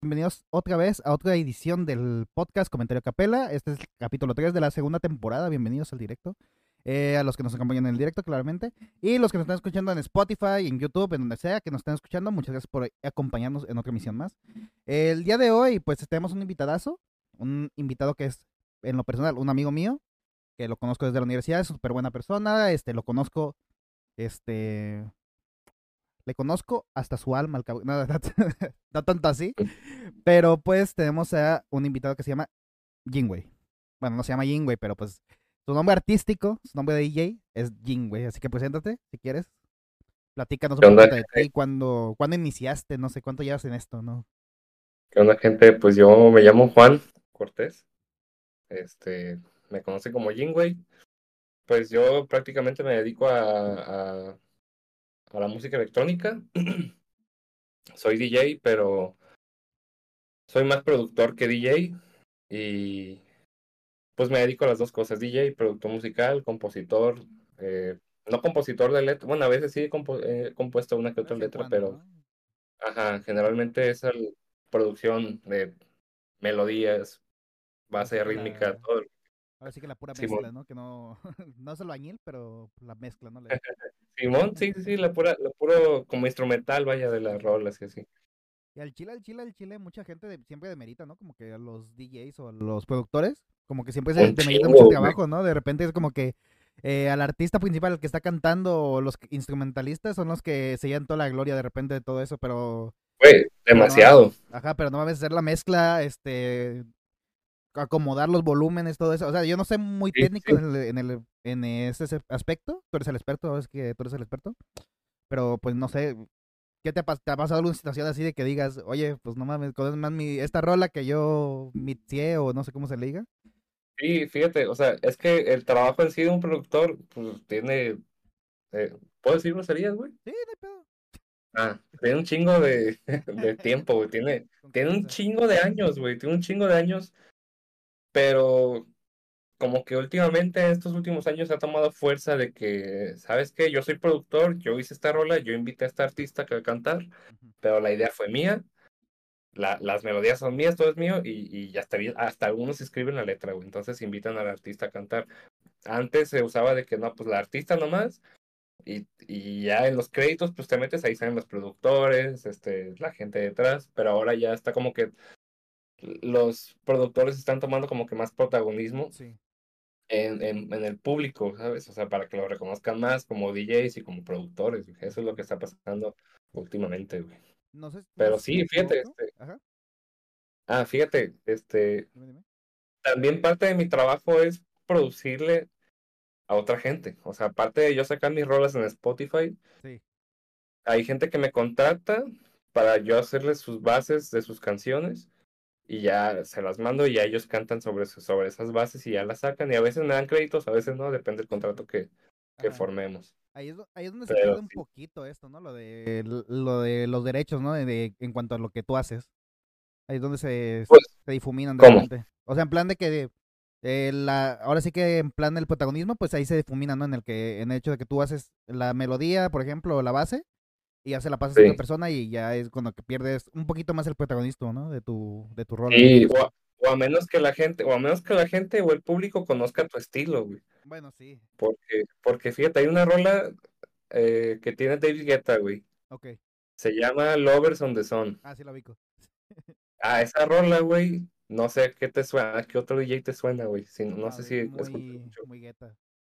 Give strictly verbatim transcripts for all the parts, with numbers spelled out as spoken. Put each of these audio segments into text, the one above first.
Bienvenidos otra vez a otra edición del podcast Comentario Capela. Este es el capítulo tres de la segunda temporada. Bienvenidos al directo. Eh, a los que nos acompañan en el directo, claramente. Y los que nos están escuchando en Spotify, en YouTube, en donde sea que nos estén escuchando. Muchas gracias por acompañarnos en otra emisión más. El día de hoy, pues tenemos un invitadazo. Un invitado que es, en lo personal, un amigo mío. Que lo conozco desde la universidad. Es súper buena persona. Este, lo conozco, este... Le conozco hasta su alma, al cabo. No, no, no tanto así. Pero pues tenemos a un invitado que se llama Jingwei. Bueno, no se llama Jingwei, pero pues su nombre artístico, su nombre de D J es Jingwei. Así que preséntate, si quieres. Platícanos un ¿Qué onda, poquito de ti, gente? cuándo, cuándo iniciaste, no sé cuánto llevas en esto, ¿no? ¿Qué onda, gente? Pues yo me llamo Juan Cortés. Este, me conoce como Jingwei. Pues yo prácticamente me dedico a, a, a la música electrónica. Soy D J, pero soy más productor que D J. Y pues me dedico a las dos cosas: D J, productor musical, compositor. eh, no compositor de letra. Bueno, a veces sí he compu- he compuesto una que De otra vez en letra, cuando, pero ¿no? ajá, generalmente es la producción de melodías, Ahora sí base que rítmica, la, todo. ahora sí que la pura Simón. mezcla, ¿no? Que no, no es albañil, pero la mezcla, ¿no? Le- Simón, sí, sí, sí, la pura, lo puro como instrumental, vaya, de las Sí. rolas y así. Y al Chile, al Chile, al Chile, mucha gente de- siempre demerita, ¿no? Como que a los D Js o a los productores, como que siempre se Un demerita mucho el chingo, güey. trabajo, ¿no? De repente es como que eh, al artista principal, el que está cantando, o los que- instrumentalistas son los que se llevan toda la gloria de repente de todo eso, pero, Güey, pero no mames, demasiado. ajá, pero no mames hacer la mezcla, este, acomodar los volúmenes, todo eso. O sea, yo no sé muy Sí, técnico sí. en, el, en, el, en ese aspecto, tú eres el experto, es que tú eres el experto, pero pues no sé, ¿qué te ha, pas- te ha pasado alguna situación así de que digas, oye, pues no mames, conoces más mi, esta rola que yo mixé o no sé cómo se le diga? Sí, fíjate, o sea, es que el trabajo en sí de un productor, pues tiene, eh, ¿puedo decir groserías, güey? Sí, no hay pedo. Ah, tiene un chingo de, de tiempo, güey. Tiene, Con tiene un confianza. chingo de años, güey. Tiene un chingo de años, pero como que últimamente, estos últimos años, ha tomado fuerza de que, ¿sabes qué? Yo soy productor, yo hice esta rola, yo invité a esta artista que va a cantar, Ujú. pero la idea fue mía. La- las melodías son mías, todo es mío, y, y ya hasta, vi- hasta algunos escriben la letra, güey. Entonces invitan al artista a cantar. Antes se usaba de que no, pues la artista nomás, y, y ya en los créditos, pues te metes, ahí salen los productores, este, la gente detrás, pero ahora ya está como que los productores están tomando como que más protagonismo Sí. en, en, en el público, ¿sabes? O sea, para que lo reconozcan más como D Js y como productores, güey. Eso es lo Ujú. que está pasando últimamente, güey. No sé, no Pero sé si me sí, fíjate, equivoco. este, Ajá, ah, fíjate, este, dime, dime. también parte de mi trabajo es producirle a otra gente. O sea, aparte de yo sacar mis rolas en Spotify, Sí. hay gente que me contrata para yo hacerles sus bases de sus canciones y ya se las mando y ya ellos cantan sobre, su- sobre esas bases y ya las sacan. Y a veces me dan créditos, a veces no, depende del contrato que, que Ajá. formemos. Ahí es, do- ahí es donde se Pero pierde un sí, poquito esto, ¿no? Lo de, lo de los derechos, ¿no? De, de- en cuanto a lo que tú haces. Ahí es donde se, pues, se difuminan de ¿cómo? repente. O sea, en plan de que eh, la, ahora sí que en plan del protagonismo, pues ahí se difumina, ¿no? En el que, en el hecho de que tú haces la melodía, por ejemplo, o la base, y ya se la pasas a otra Sí. persona y ya es cuando que pierdes un poquito más el protagonismo, ¿no? De tu, de tu rola, de tu Sí, o canción. a, o a menos que la gente, o a menos que la gente o el público conozca tu estilo, güey. Bueno, sí. Porque, porque fíjate, hay una rola eh, que tiene David Guetta, güey. Ok. Se llama Lovers on the Sun. Ah, sí la ubico. Ah, esa rola, güey. No sé qué te suena, qué otro D J te suena, güey. Si, no No, sé de- si escuchas muy, mucho. muy gueta.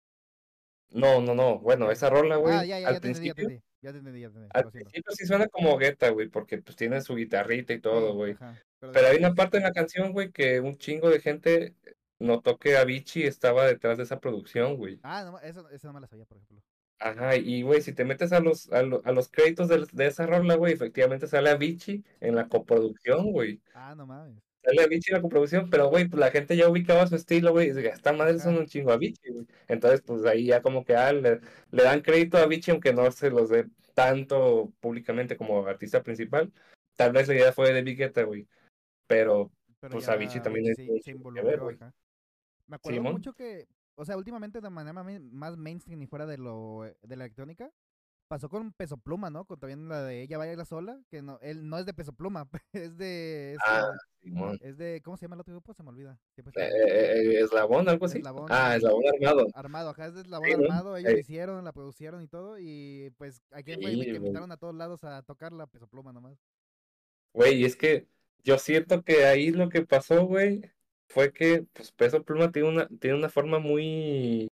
No, no, no. Ok. Bueno, esa rola, Ah, güey, ya, ya, al ya te entendí, ya te principio, entendí. Ya te entendí, ya te entendí. al Lo siento. principio sí suena como Guetta, güey, porque pues tiene su guitarrita y todo, Sí, güey. ajá. Pero Pero hay después. una parte en la canción, güey, que un chingo de gente notó que Avicii estaba detrás de esa producción, güey. Ah, no, eso, esa no me la sabía, por ejemplo. Ajá, y güey, si te metes a los, a, lo- a los créditos de, de esa rola, güey, efectivamente sale Avicii en la coproducción, güey. Ah, no mames. Sale Avicii en la coproducción, pero güey, pues la gente ya ubicaba su estilo, güey, y dice, esta madre son Ajá. un chingo Avicii, güey. Entonces, pues ahí ya como que ah, le, le dan crédito a Avicii, aunque no se los dé tanto públicamente como artista principal. Tal vez la idea fue de Big Guetta, güey, pero Pero pues Avicii ya también Avicii es se, un se chingo que ver, involucró, güey. ajá. Me acuerdo Simón. mucho que, o sea, últimamente de manera mami- más mainstream y fuera de lo de la electrónica, Pasó con Peso Pluma, ¿no? Con también la de Ella Baila Sola, que no, él no es de Peso Pluma, es de Ah, este, Simón. es de, ¿cómo se llama el otro grupo? Se me olvida, siempre se Eh, me olvida. eh, eh, ¿Eslabón, algo así? Eslabón, Ah, ajá. Eslabón Armado. Armado, ajá, es de Eslabón Sí, ¿no? Armado, ellos lo Eh, hicieron, la producieron y todo, y pues aquí fue de sí, que güey. invitaron a todos lados a tocar la Peso Pluma nomás. Güey, es que yo siento que ahí lo que pasó, güey, fue que pues Peso Pluma tiene una, tiene una forma muy,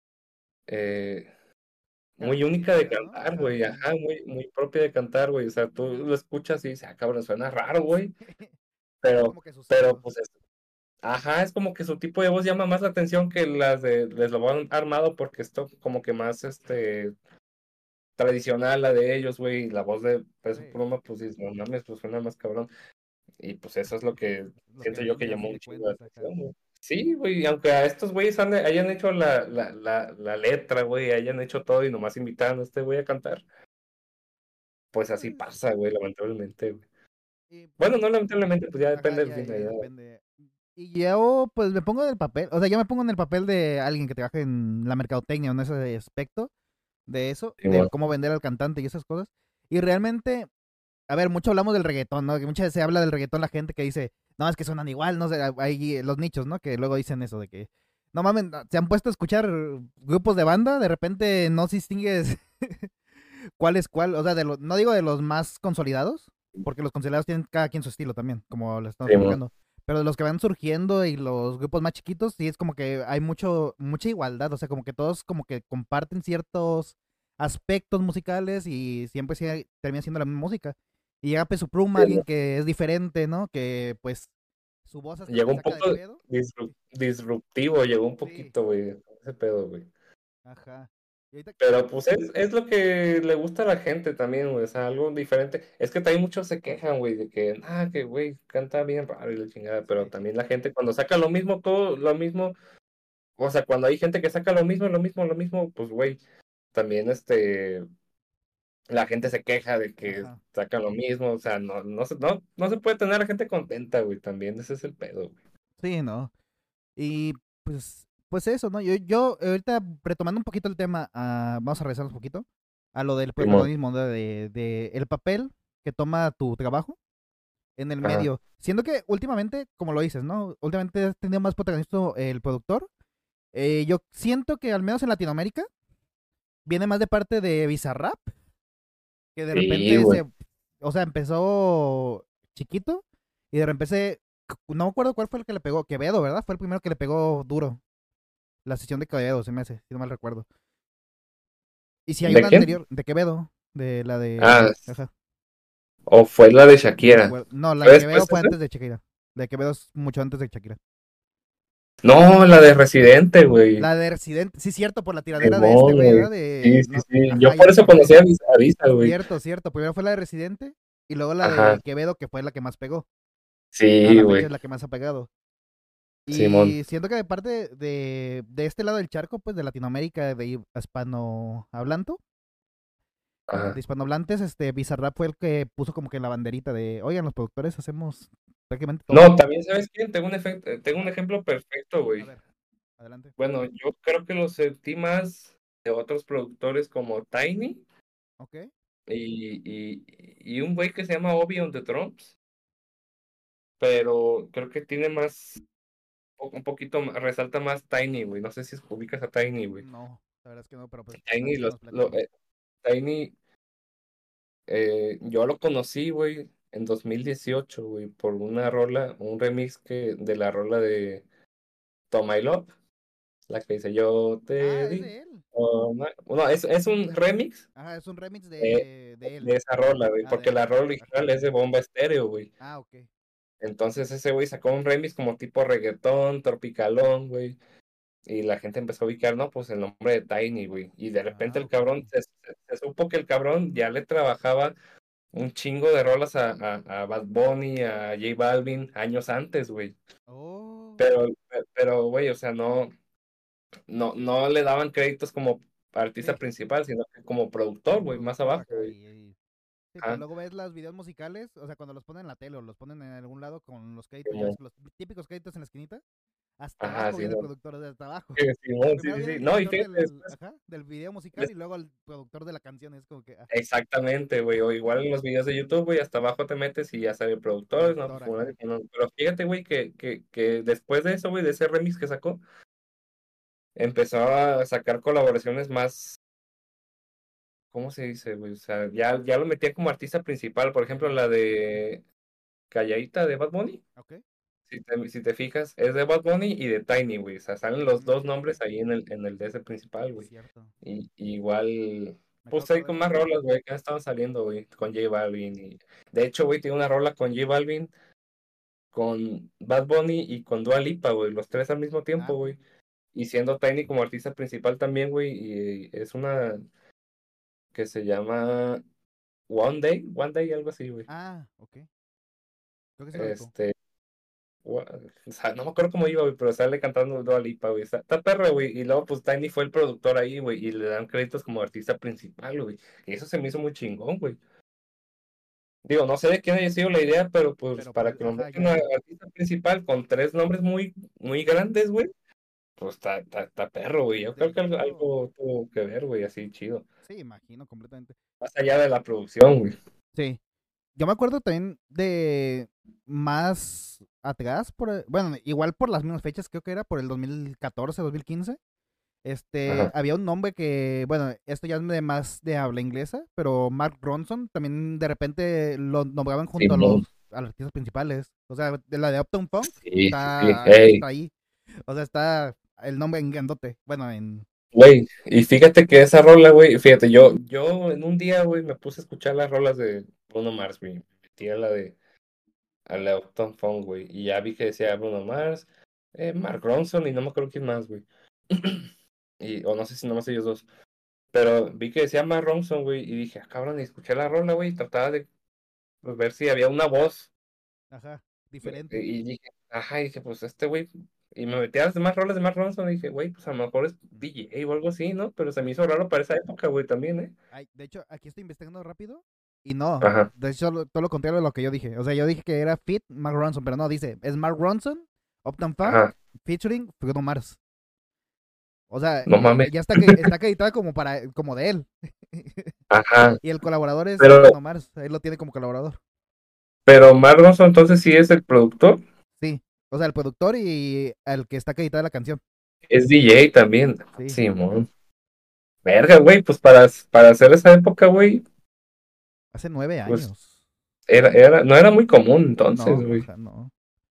eh, muy única de Característica, ¿no? cantar, Ajá, güey, sí. ajá, muy, muy propia de cantar, güey. O sea, tú lo escuchas y dices, ah, cabrón, suena raro, güey. Es Pero, como que su pero, sello. pues, es- ajá, es como que su tipo de voz llama más la atención que las de, de Eslabón Armado, porque esto como que más, este, tradicional, la de ellos, güey. Y la voz de Peso Sí, Pluma, pues, dices, no mames, pues suena más cabrón. Y pues eso es lo que lo que siento yo que vende a llamó fin un de chingo la cuentas acá. atención, güey. Sí, güey, aunque a estos güeyes han- hayan hecho la, la, la, la letra, güey, hayan hecho todo y nomás invitaron a este güey a cantar, pues así Pues, pasa, güey, lamentablemente, güey. y Bueno, pues, no lamentablemente, pues ya ajá, depende del ya, fin ya, de ya edad. depende. Y yo, pues, me pongo en el papel, o sea, yo me pongo en el papel de alguien que trabaja en la mercadotecnia, en ese aspecto de eso, de Simón. cómo vender al cantante y esas cosas. Y realmente, a ver, mucho hablamos del reggaetón, ¿no? Que muchas veces se habla del reggaetón la gente que dice, no, es que suenan igual, no sé, hay los nichos, ¿no? Que luego dicen eso de que, no mames, se han puesto a escuchar grupos de banda, de repente no distingues cuál es cuál, o sea, de lo, no digo de los más consolidados, porque los consolidados tienen cada quien su estilo también, como lo estamos Simón. platicando. Pero de los que van surgiendo y los grupos más chiquitos, sí es como que hay mucho, mucha igualdad, o sea, como que todos como que comparten ciertos aspectos musicales y siempre sí termina siendo la misma música. Y llega Peso Pluma, alguien Simón. que es diferente, ¿no? Que pues su voz hasta Llegó te un saca de poco pedo. disru- disruptivo, llegó un Sí, poquito, güey, ese pedo, güey. ajá. Y ahorita, Pero pues es, es lo que le gusta a la gente también, güey, o sea, algo diferente. Es que también muchos se quejan, güey, de que, ah, que, güey, canta bien raro y la chingada, pero sí, también la gente cuando saca lo mismo, todo lo mismo, o sea, cuando hay gente que saca lo mismo, lo mismo, lo mismo, pues, güey, también, este, la gente se queja de que ajá. saca lo mismo, o sea, no, no se, no, no se puede tener a la gente contenta, güey, también ese es el pedo, güey. Sí, ¿no? Y pues, pues eso, ¿no? Yo, yo ahorita retomando un poquito el tema, ah, vamos a regresar un poquito a lo del Simón. protagonismo, ¿no? de, de el papel que toma tu trabajo en el Ajá. medio. Siendo que últimamente, como lo dices, ¿no? Últimamente ha tenido más protagonismo el productor. Eh, yo siento que al menos en Latinoamérica viene más de parte de Bizarrap, que de Sí, repente güey. se, o sea, empezó chiquito y de repente, no me acuerdo cuál fue el que le pegó, Quevedo, ¿verdad? Fue el primero que le pegó duro. La sesión de Quevedo, se me hace, si no mal recuerdo. Y si hay ¿De una quién? anterior, de Quevedo, de la Ah, de. Ajá, o fue la de no me Shakira. acuerdo. No, la ¿Fue de Quevedo después fue esa? antes de Shakira. La de Quevedo es mucho antes de Shakira. No, la de Residente, güey. La de Residente, sí, cierto, por la tiradera de este Simón, güey, güey. ¿verdad? Sí, De. sí, No, sí. Yo ajá, ya por me eso acordé. conocí a Vis- a Visa, güey. Cierto, cierto. Primero fue la de Residente y luego la Ajá. de Quevedo, que fue la que más pegó. A Sí, la fecha güey. es la que más ha pegado. Simón. Y siento que de parte de, de este lado del charco, pues de Latinoamérica, de hispanohablante, de Ajá. hispanohablantes, este, Bizarrap fue el que puso como que la banderita de, oigan, los productores hacemos prácticamente todo. No, también, ¿sabes quién? Tengo un efecto, tengo un Ajá. ejemplo perfecto, A güey. ver, adelante. Bueno, yo creo que lo sentí más de otros productores como Tiny Ok. y, y, y un güey que se llama Obi on the Drums, pero creo que tiene más, un poquito, más- resalta más Tiny, güey. No sé si ubicas a Tiny, güey. No, la verdad es que no, pero pues, a ver, Tiny, los, síganos lo- platicando. eh, Tiny, eh, yo lo conocí, güey, en dos mil dieciocho, güey, por una rola, un remix que, de la rola de To My Love, la que dice yo te Ah, es di. de él. Oh, my- Bueno, es, es un remix Ajá, es un remix de, de, de él. de esa rola, güey, Ah, porque de la él. rola Ajá. original es de Bomba Estéreo, güey. Ah, ok. Entonces ese güey sacó un remix como tipo reggaetón, tropicalón, güey. Y la gente empezó a ubicar, ¿no? Pues el nombre de Tiny, güey. Y de repente Ah, el ok. cabrón, se, se- se supo que el cabrón ya le trabajaba un chingo de rolas a, a, a Bad Bunny, a J Balvin, años antes, güey. Oh. Pero, pero, güey, o sea, no, no, no le daban créditos como artista Sí, principal, sino que como productor, como güey, más productor abajo, acá güey. y, y- sí, pues Ajá, luego ves los videos musicales, o sea, cuando los ponen en la tele o los ponen en algún lado con los créditos, ya ves como, los típicos créditos en la esquinita. Hasta Ajá, abajo sí, viene el no. productor, o sea, hasta abajo. Sí, Simón, sí, Primero sí, viene sí. el No, y productor fíjate, del, después, ajá, del video musical y des- luego el productor de la canción. Es como que, ah, exactamente, güey. O igual en los videos de YouTube, güey, hasta abajo te metes y ya sale el productor, no, pues productor, fulano ajá. y fulano. Pero fíjate, güey, que, que, que después de eso, güey, de ese remix que sacó, empezó a sacar colaboraciones más, ¿cómo se dice, güey? O sea, ya, ya lo metía como artista principal. Por ejemplo, Ujú. la de Calladita de Bad Bunny. Ok. Si te, si te fijas, es de Bad Bunny y de Tiny, güey. O sea, salen los dos Mm, nombres ahí en el, en el D S principal, güey. cierto. Y, y igual, Me acabo de pues hay acordar con de más eso. rolas, güey, que han estado saliendo, güey, con J Balvin. Y... De hecho, güey, tiene una rola con J Balvin, con Bad Bunny y con Dua Lipa, güey. Los tres al mismo Ah, tiempo, ok. güey. Y siendo Tiny como artista principal también, güey. Y es una que se llama One Day, One Day, algo así, güey. Ah, ok. Creo que sí lo ubico. Este, gua- o sea, no me acuerdo cómo iba, güey, pero sale cantando Dua Lipa, güey. Está, está perro, güey. Y luego, pues, Tiny fue el productor ahí, güey, y le dan créditos como artista principal, güey. Y eso se me hizo muy chingón, güey. Digo, no sé de quién haya sido la idea, pero pues Pero para pues, que lo ajá, metan a ya. artista principal con tres nombres muy, muy grandes, güey, pues está, está, está perro, güey. Yo De creo que algo, hecho, algo tuvo que ver, güey, así chido. sí, imagino completamente. Más allá de la producción, güey. Sí. Yo me acuerdo también de más atrás, por, el- bueno, igual por las mismas fechas, creo que era por el dos mil catorce, dos mil quince. Este, Ajá. había un nombre que, bueno, esto ya es de más de habla inglesa, pero Mark Ronson también de repente lo nombraban junto a Simón. los, a los artistas principales. O sea, de la de Uptown Funk Sí, sí, sí. está, Ey, está ahí. O sea, está el nombre en grandote. Bueno, en... güey, y fíjate que esa rola, güey, fíjate, yo, yo en un día, güey, me puse a escuchar las rolas de Bruno Mars, güey. Me metí a la de, a la Uptown Funk, güey, y ya vi que decía Bruno Mars, eh, Mark Ronson y no me acuerdo quién más, güey. Y, o no sé si nomás ellos dos. Pero vi que decía Mark Ronson, güey, y dije, ah, cabrón, y escuché la rola, güey, y trataba de pues, ver si había una voz. Ajá, güey, diferente. Y dije, ajá, y dije, pues este güey. Y me metí a las demás rolas de Mark Ronson y dije, güey, pues a lo mejor es D J o algo así, ¿no? Pero se me hizo raro para esa época, güey, también, ¿eh? Ay, de hecho, aquí estoy investigando rápido y no. Ajá, De hecho, lo- todo lo contrario de lo que yo dije. O sea, yo dije que era Fit Mark Ronson, pero no, dice, es Mark Ronson, Uptown Funk, ajá, featuring Bruno Mars. O sea, no eh, mames, ya está, que, está acreditada como para como de él. ajá. Y el colaborador es Pero, Bruno Mars. Él lo tiene como colaborador. pero Mark Ronson entonces sí es el productor, Sí. O sea, el productor y el que está acreditada la canción. es D J también. Sí. Simón. Verga, güey, pues para, para hacer esa época, güey, Hace nueve pues años. era, era, no era muy común entonces, No, o güey. sea, no.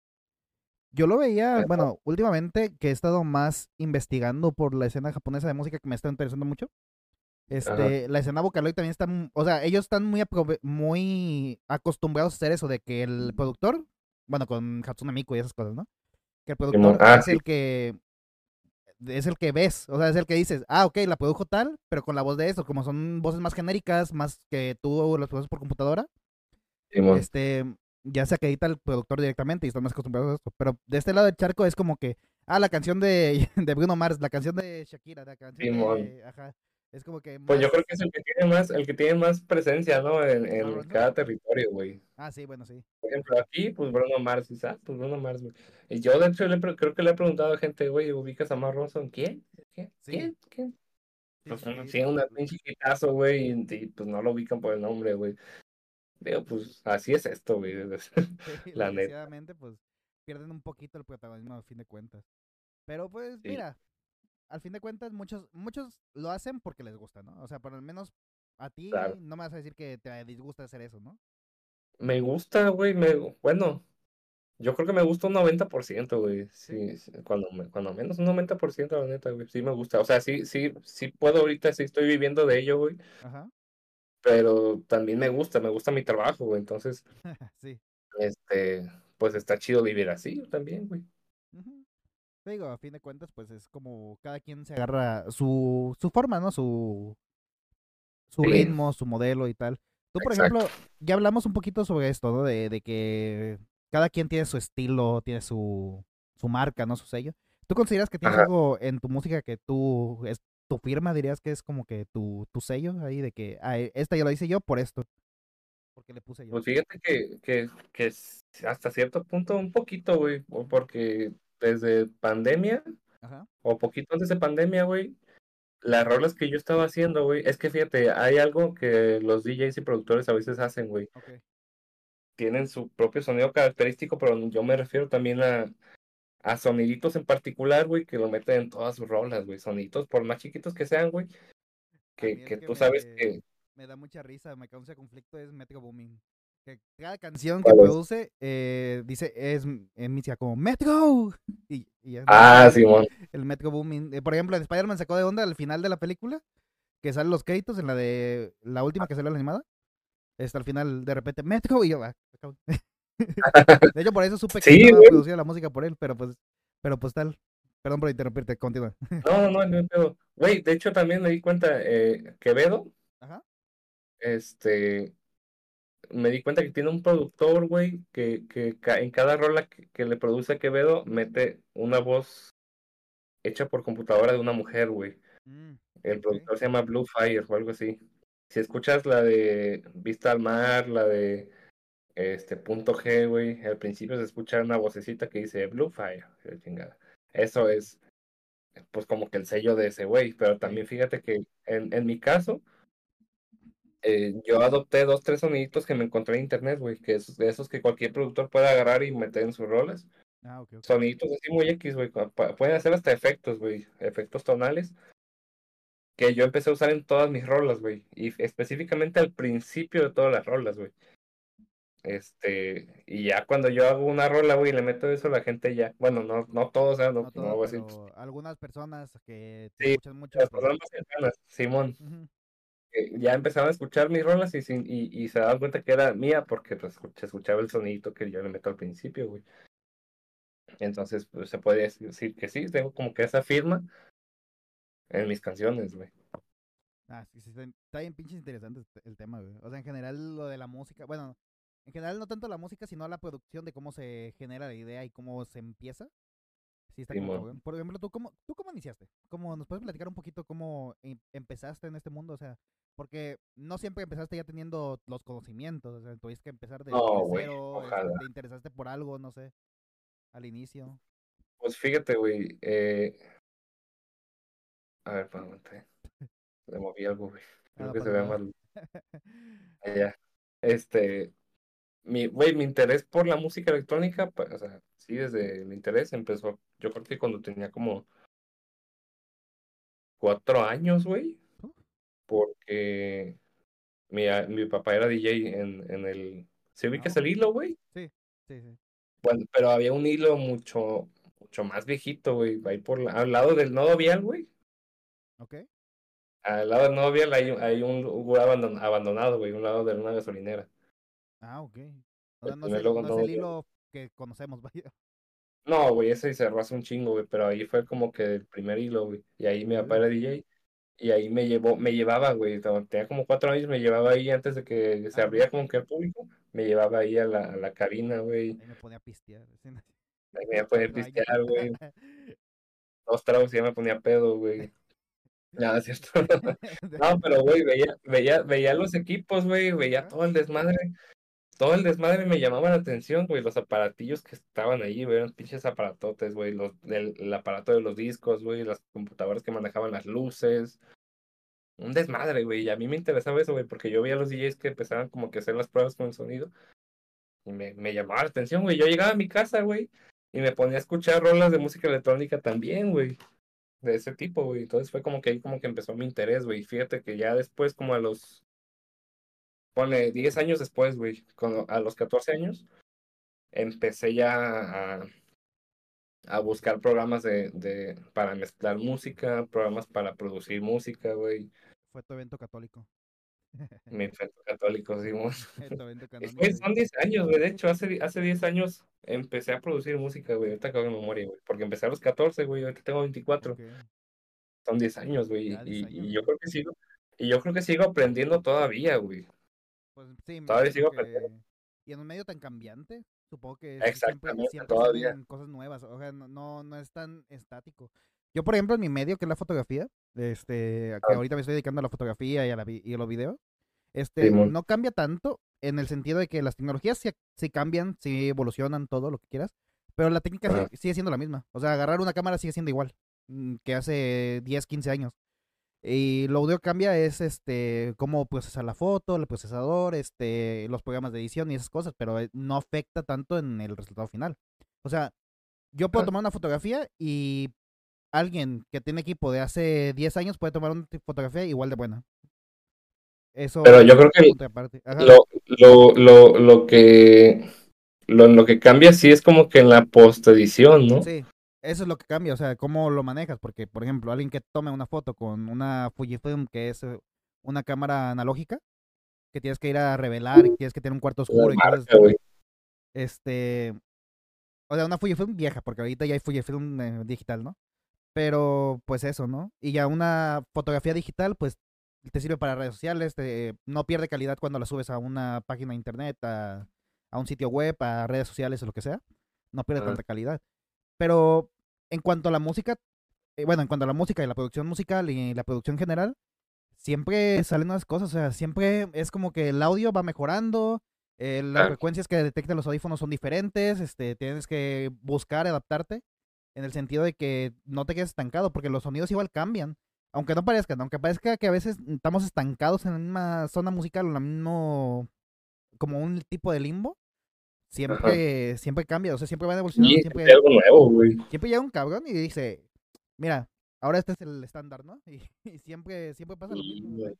Yo lo veía, bueno, últimamente que he estado más investigando por la escena japonesa de música que me está interesando mucho. Ajá, Este, la escena Vocaloid también está, mu- o sea, ellos están muy, aprove- muy acostumbrados a hacer eso de que el productor, bueno, con Hatsune Miku y esas cosas, ¿no? Que el Simón, productor ah, es sí, el que, es el que ves, o sea, es el que dices, ah, ok, la produjo tal, pero con la voz de eso, como son voces más genéricas, más que tú las produces por computadora, Simón. este, ya se acredita el productor directamente y están más acostumbrados a esto. Pero de este lado del charco es como que, ah, la canción de, de Bruno Mars, la canción de Shakira, la canción Simón. de, ajá, es como que Pues yo creo más, que es el que tiene más, el que tiene más presencia, ¿no? En, más en Ronson. cada territorio, güey. Ah, sí, bueno, sí. Por ejemplo, aquí, pues Bruno Mars, ¿sí? Ah, pues Bruno Mars, güey. Y yo, de hecho, le, pre- creo que le he preguntado a gente, güey, ¿ubicas a Mark Ronson? ¿Quién? ¿Quién? Sí, ¿Quién? ¿Quién? sí, Pues sí, un- sí, sí, sí, un los pinche ubico. hitazo, güey, y, y, pues no lo ubican por el nombre, güey. Digo, pues así es esto, güey. Sí, La neta. desgraciadamente, pues pierden un poquito el protagonismo a fin de cuentas. Pero pues, Sí, mira, al fin de cuentas, muchos, muchos lo hacen porque les gusta, ¿no? O sea, por lo menos a ti claro. no me vas a decir que te disgusta hacer eso, ¿no? Me gusta, güey, me, bueno, yo creo que me gusta un noventa por ciento, güey. Sí, Sí, sí, cuando, me- cuando menos un noventa por ciento, la neta, güey. Sí me gusta. O sea, sí, sí, sí puedo ahorita, sí estoy viviendo de ello, güey. ajá, Pero también me gusta, me gusta mi trabajo, güey. Entonces, sí. este, pues está chido vivir así también, güey. Ujú. Te digo, a fin de cuentas, pues es como cada quien se agarra su, su forma, ¿no? Su, su Sí, ritmo, su modelo y tal. Tú, por exacto. ejemplo, ya hablamos un poquito sobre esto, ¿no? De, de que cada quien tiene su estilo, tiene su, su marca, ¿no? Su sello. ¿Tú consideras que tienes Ajá. algo en tu música que tú, es tu firma, dirías que es como que tu, tu sello ahí de que, ah, e- esta ya lo hice yo por esto, porque le puse yo? Pues fíjate que, que, que s- hasta cierto punto un poquito, güey, o porque desde pandemia, Ajá, o poquito antes de pandemia, güey, las rolas que yo estaba haciendo, güey, es que fíjate, hay algo que los D Js y productores a veces hacen, güey. ok. Tienen su propio sonido característico, pero yo me refiero también a, a soniditos en particular, güey, que lo meten en todas sus rolas, güey. Soniditos, por más chiquitos que sean, güey, A que, mí el que que tú sabes me, que... me da mucha risa, me causa conflicto es Metro Boomin. Que cada canción que ¿Cuál es? produce eh, dice, es, inicia como Metro. Y, y es nomás Ah, el, Simón. el Metro Boomin. Eh, por ejemplo, en Spider-Man sacó de onda al final de la película, que salen los créditos en la de la última que salió la animada. Está al final, de repente, Metro. Y yo, ah, acabo. De hecho, por eso supe que Sí, estaba güey. producida la música por él, pero pues, pero pues tal. Perdón por interrumpirte, continúa. No, no, no, no, no. Güey, de hecho también me di cuenta, eh, Quevedo, Ajá. este, me di cuenta que tiene un productor, güey, que, que ca- en cada rola que, que le produce a Quevedo mete una voz hecha por computadora de una mujer, güey. Mm, El ok. productor se llama Blue Fire o algo así. Si escuchas la de Vista al Mar, la de este Punto G, güey, al principio se escucha una vocecita que dice Blue Fire, la chingada. Eso es, pues, como que el sello de ese güey, pero Sí. también fíjate que en, en mi caso, eh, yo adopté dos, tres soniditos que me encontré en internet, güey, que es de esos que cualquier productor puede agarrar y meter en sus rolas. Ah, ok, ok. Soniditos así muy X, güey, pa- pa- pueden hacer hasta efectos, güey, efectos tonales que yo empecé a usar en todas mis rolas, güey. Y específicamente al principio de todas las rolas, güey. Este, y ya cuando yo hago una rola, güey, y le meto eso, la gente ya, bueno, no, no todos, ¿eh? No, No no todas, voy a decir, pero algunas personas que te sí, escuchan mucho, las pues. personas más cercanas, Simón, Ujú. que ya empezaban a escuchar mis rolas y, sin- y, y se daban cuenta que era mía porque pues, se escuchaba el sonidito que yo le meto al principio, güey. Entonces, pues, se puede decir que sí, tengo como que esa firma en mis canciones, güey. Ah, sí, sí, está está bien pinches interesante este- el tema, güey. O sea, en general lo de la música, bueno, en general no tanto la música, sino la producción de cómo se genera la idea y cómo se empieza. Sí, está como Simón. cabrón. Por ejemplo, ¿tú cómo, tú cómo iniciaste? ¿Cómo nos puedes platicar un poquito cómo em- empezaste en este mundo? O sea, porque no siempre empezaste ya teniendo los conocimientos, o sea, tuviste que empezar de, de No, güey, cero, este, ojalá. te interesaste por algo, no sé, al inicio. Pues fíjate, güey, eh, a ver, para le moví algo, güey. Ah, Creo no que se pasa ve nada. mal allá. Este, mi, güey, mi interés por la música electrónica, pa- o sea, sí, desde el interés empezó, yo creo que cuando tenía como cuatro años, güey, Uh, porque mi, a- mi papá era D J en, en el, ¿se Ah, ubicas ok. el hilo, güey? Sí, sí, sí. Bueno, pero había un hilo mucho, mucho más viejito, güey, ahí por la- al lado del nodo vial, güey. Ok. Al lado del nodo vial hay, hay un lugar abandon- abandonado, güey, un lado de una gasolinera. Ah, ok. O El sea, no es primer el, logo no es nodo el vial. hilo que conocemos, vaya. No, güey, ese cerró hace un chingo, güey, pero ahí fue como que el primer hilo, güey. Y ahí mi papá Uh, era D J y ahí me llevó, me llevaba, güey, cuando tenía como cuatro años, me llevaba ahí antes de que se ah, abriera neta. como que al público, me llevaba ahí a la, a la cabina, güey. Ahí me ponía a pistear. Sí, no, Ahí me iba a poner cuatro años. pistear, güey. Dos tragos y ya me ponía pedo, güey. Nada, es cierto. No, pero, güey, veía, veía, veía los equipos, güey, veía Ajá. todo el desmadre. Todo el desmadre me llamaba la atención, güey, los aparatillos que estaban ahí, güey, eran pinches aparatotes, güey, los, el, el aparato de los discos, güey, las computadoras que manejaban las luces, un desmadre, güey, y a mí me interesaba eso, güey, porque yo veía a los D Js que empezaban como que a hacer las pruebas con el sonido, y me, me llamaba la atención, güey, yo llegaba a mi casa, güey, y me ponía a escuchar rolas de música electrónica también, güey, de ese tipo, güey, entonces fue como que ahí como que empezó mi interés, güey, fíjate que ya después, como a los, pone, diez años después, güey, cuando- a los catorce años, empecé ya a, a buscar programas de, de, para mezclar música, programas para producir música, güey. Fue tu evento católico. Mi fe católico, Simón. Tu evento Y fue- canónico. son diez años, güey. De hecho, hace, hace diez años empecé a producir música, güey. Ahorita acabo de memoria, güey. Porque empecé a los catorce, güey. Ahorita tengo Ok. veinticuatro. Son diez años, güey. Ya diez Y, años, y yo güey. creo que sigo, y yo creo que sigo aprendiendo todavía, güey. Pues sí, me Todavía imagino sigo aprendiendo. que. Y en un medio tan cambiante, supongo que sí, siempre, Exactamente, siempre todavía. salen cosas nuevas. O sea, no, no, no es tan estático. Yo, por ejemplo, en mi medio, que es la fotografía, este, que Ah, ahorita me estoy dedicando a la fotografía y a, la vi- y a los videos, este, Simón. no cambia tanto en el sentido de que las tecnologías sí, sí cambian, sí evolucionan, todo lo que quieras, Pero la técnica Ajá. sigue, sigue siendo la misma. O sea, agarrar una cámara sigue siendo igual mm, que hace diez, quince años. Y lo único que cambia es este cómo procesar la foto, el procesador, este, los programas de edición y esas cosas, pero eh, no afecta tanto en el resultado final. O sea, yo puedo Ajá. tomar una fotografía y alguien que tiene equipo de hace diez años puede tomar una fotografía igual de buena. Pero Eso yo es creo que punto de aparte. Ajá. lo, lo, lo, lo que lo, lo que cambia sí es como que en la postedición, ¿no? Sí, eso es lo que cambia, o sea, cómo lo manejas, porque, por ejemplo, alguien que tome una foto con una Fujifilm, que es eh, una cámara analógica, que tienes que ir a revelar y tienes que tener un cuarto La oscuro y cosas de marca, estilo, güey. este, o sea, una Fujifilm vieja, porque ahorita ya hay Fujifilm eh, digital, ¿no? Pero, pues eso, ¿no? Y ya una fotografía digital, pues, te sirve para redes sociales, te, no pierde calidad cuando la subes a una página de internet, a, a un sitio web, a redes sociales o lo que sea, no pierde Ajá. tanta calidad. Pero en cuanto a la música, eh, bueno, en cuanto a la música y la producción musical y la producción general, siempre salen nuevas cosas, o sea, siempre es como que el audio va mejorando, eh, las Ah, frecuencias que detectan los audífonos son diferentes, este, tienes que buscar adaptarte en el sentido de que no te quedes estancado, porque los sonidos igual cambian, aunque no parezcan, aunque parezca que a veces estamos estancados en la misma zona musical o en la mismo, como un tipo de limbo, ajá. siempre, siempre cambia, o sea, siempre van Sí, evolucionando, es siempre algo nuevo, güey. siempre llega un cabrón y dice, mira, ahora este es el estándar, ¿no? Y, y siempre, siempre pasa lo Y, mismo. güey,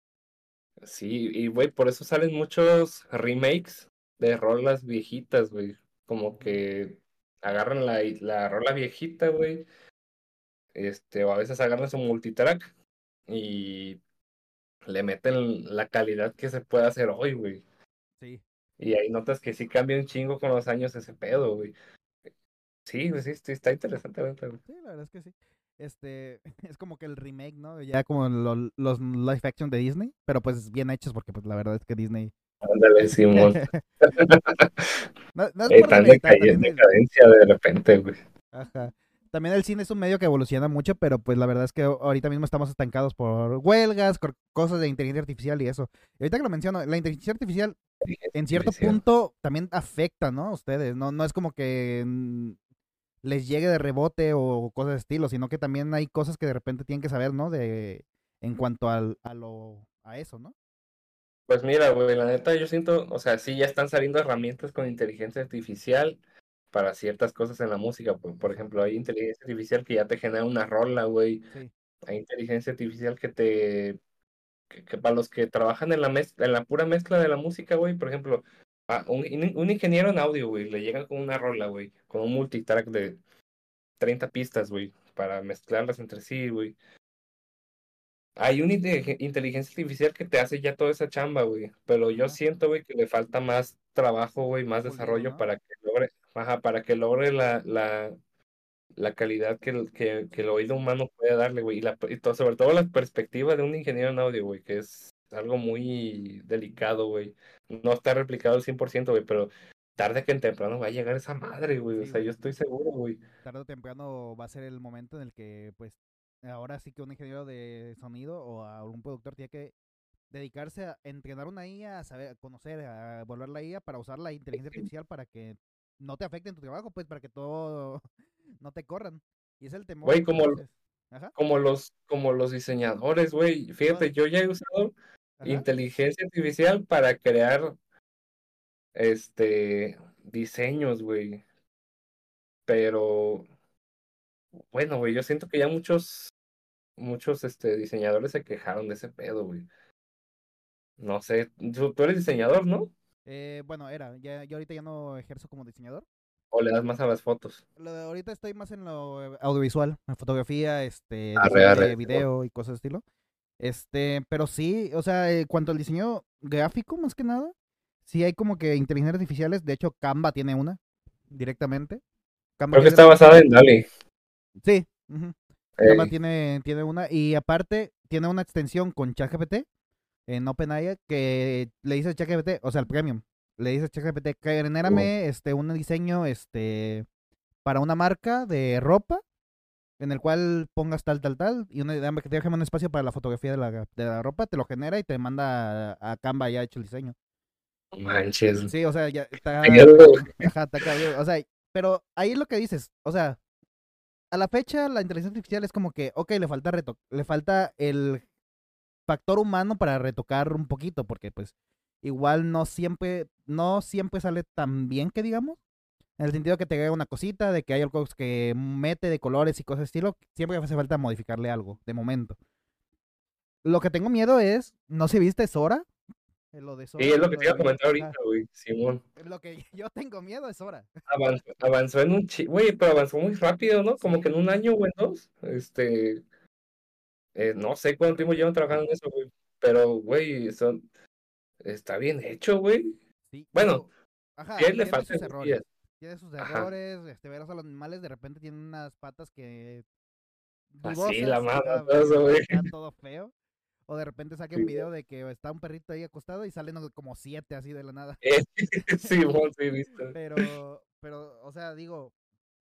sí, y güey, por eso salen muchos remakes de rolas viejitas, güey. Como Ujú. que agarran la, la rola viejita, güey. Este, o a veces agarran su multitrack y le meten la calidad que se puede hacer hoy, güey. Sí, Y ahí notas que sí cambia un chingo con los años ese pedo, güey. Sí, güey, sí, sí, está interesante, la neta, güey. sí, la verdad es que sí. Este, es como que el remake, ¿no? Ya como lo- los live action de Disney, pero pues bien hechos porque pues la verdad es que Disney... Ándale, Simón. no, no es por Están demeritar, decaí- en también el, decadencia de repente, güey. ajá. También el cine es un medio que evoluciona mucho, pero pues la verdad es que ahorita mismo estamos estancados por huelgas, por cosas de inteligencia artificial y eso. Y ahorita que lo menciono, la inteligencia artificial en cierto Artificial. punto también afecta, ¿no? A ustedes, no, no es como que mm, les llegue de rebote o cosas de estilo, sino que también hay cosas que de repente tienen que saber, ¿no? De en cuanto al, a lo a eso, ¿no? Pues mira, güey, la neta yo siento, o sea, sí ya están saliendo herramientas con inteligencia artificial para ciertas cosas en la música. Por, por Ajá, ejemplo, hay inteligencia artificial que ya te genera una rola, güey. sí, Hay inteligencia artificial que te, que, que para los que trabajan en la mezcla, en la pura mezcla de la música, güey, por ejemplo, a un, in- un ingeniero en audio, güey, le llegan con una rola, güey, con un multitrack de treinta pistas, güey, para mezclarlas entre sí, güey. Hay una inte- inteligencia artificial que te hace ya toda esa chamba, güey. Pero yo ajá, siento, güey, que le falta más trabajo, güey, más pulido, desarrollo ¿no? para que logre, ajá, para que logre la, la, la calidad que, el- que, que el oído humano puede darle, güey. Y, la, y to- sobre todo la perspectiva de un ingeniero en audio, güey, que es algo muy delicado, güey. No está replicado al cien por ciento, güey, pero tarde que temprano va a llegar esa madre, güey. O Sí, sea, yo güey. estoy seguro, güey. Tarde o temprano va a ser el momento en el que, pues, ahora sí que un ingeniero de sonido o a un productor tiene que dedicarse a entrenar una I A, a saber, a conocer, a volver la I A para usar la inteligencia artificial para que no te afecte en tu trabajo, pues, para que todo no te corran. Y es el temor Güey, que a como, veces. Ajá, como los, como los diseñadores, güey. igual, Fíjate, yo ya he usado ajá. inteligencia artificial para crear este diseños, güey. Pero bueno, güey, yo siento que ya muchos, muchos este, diseñadores se quejaron de ese pedo, güey. No sé, tú, tú eres diseñador, ¿no? Eh, bueno, era, ya, yo ahorita ya no ejerzo como diseñador. ¿O le das más a las fotos? Lo de ahorita estoy más en lo audiovisual, en fotografía, este, Arre, edición arre, de Simón. video y cosas de estilo. Este, pero sí, o sea, eh, cuanto al diseño gráfico, más que nada, sí hay como que inteligencias artificiales. De hecho, Canva tiene una directamente. Canva Creo que que es de está las... basada en Dali. Sí, ujú. Canva Ey, tiene, tiene una. Y aparte, tiene una extensión con ChatGPT en OpenAI que le dice a ChatGPT, o sea, el premium. Le dice a ChatGPT, Simón. genérame este, un diseño este, para una marca de ropa en el cual pongas tal, tal, tal, y una, que te déjame un espacio para la fotografía de la, de la ropa, te lo genera y te manda a, a Canva ya hecho el diseño. No manches. Sí, o sea, ya está, Pedo. ajá, está cabrón. O sea, pero ahí es lo que dices, o sea, a la fecha la inteligencia artificial es como que, ok, le falta reto, le falta el factor humano para retocar un poquito, porque pues igual no siempre, no siempre sale tan bien que digamos, en el sentido que te agrega una cosita, de que hay algo que mete de colores y cosas de estilo, siempre hace falta modificarle algo, de momento. Lo que tengo miedo es, no sé si viste Sora, eh, lo de Sí, Sora, es lo que lo te iba a del I A, comentar ahorita, ajá. güey, Simón. Lo que yo tengo miedo es Sora. Avanzó, avanzó en un chi, güey, pero avanzó muy rápido, ¿no? Como que en Sí, un año o en dos, este, eh, no sé cuánto tiempo llevan trabajando en eso, güey, pero, güey, son, está bien hecho, güey. sí, Bueno, digo, ajá, sí le tiene faltan sus errores. cosillas. Tiene sus Ajá. errores, este, ver a los animales de repente tienen unas patas que Así la dibosas, mano, ajá, todo eso, güey. acá todo feo. O de repente saque Sí, un video de que está un perrito ahí acostado y salen como siete así de la nada. eh, Simón, sí, viste. Pero, pero, o sea, digo,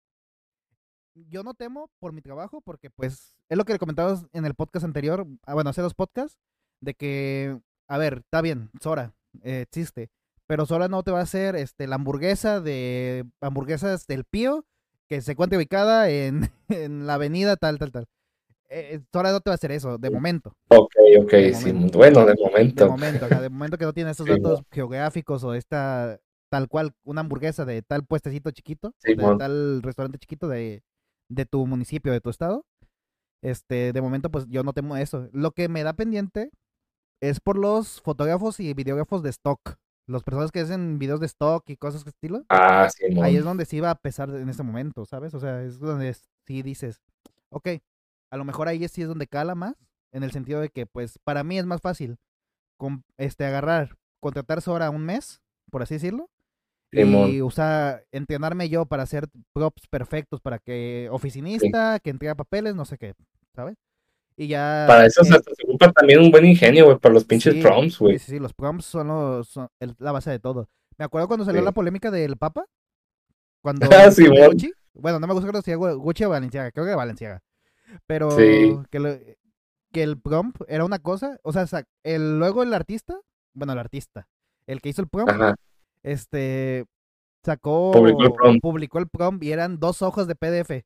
yo no temo por mi trabajo porque pues es lo que le comentabas en el podcast anterior, ah, bueno, hace dos podcasts, de que, a ver, está bien, Sora, eh, existe, pero Sora no te va a hacer este, la hamburguesa de hamburguesas del Pío que se encuentra ubicada en, en la avenida tal, tal, tal. Eh, Sora no te va a hacer eso, de momento, Ok, ok, de sí, momento, bueno, de de momento. momento, acá, de momento que no tiene esos Simón, datos geográficos o esta tal cual una hamburguesa de tal puestecito chiquito o de Simón. tal restaurante chiquito de, de tu municipio, de tu estado. Este, de momento, pues yo no temo eso. Lo que me da pendiente es por los fotógrafos y videógrafos de stock. Las personas que hacen videos de stock y cosas de estilo. Ah, Ahí Simón. es donde sí va a pesar en ese momento, ¿sabes? O sea, es donde es- sí dices, ok, a lo mejor ahí sí es donde cala más, en el sentido de que, pues, para mí es más fácil con, este, agarrar, contratar Sora un mes, por así decirlo, Simón. y usar, entrenarme yo para hacer props perfectos para que Sí. oficinista, que entrega papeles, no sé qué, ¿sabes? Y ya, Para eso se, eh, se ocupa también un buen ingenio, güey, para los pinches sí, prompts, sí, güey. sí, sí, los prompts son, los, son el- la base de todo. Me acuerdo cuando salió la Sí. polémica del Papa, cuando el Ah, vestido de Simón. Gucci, bueno, no me gusta si era Gucci o Valenciaga, creo que Valenciaga, Sí. pero que, lo- que el prompt era una cosa, o sea, sa- el, luego el artista, bueno, el artista, el que hizo el prompt, Ajá. este, Publicó el sacó, prompt. publicó el prompt y eran dos hojas de P D F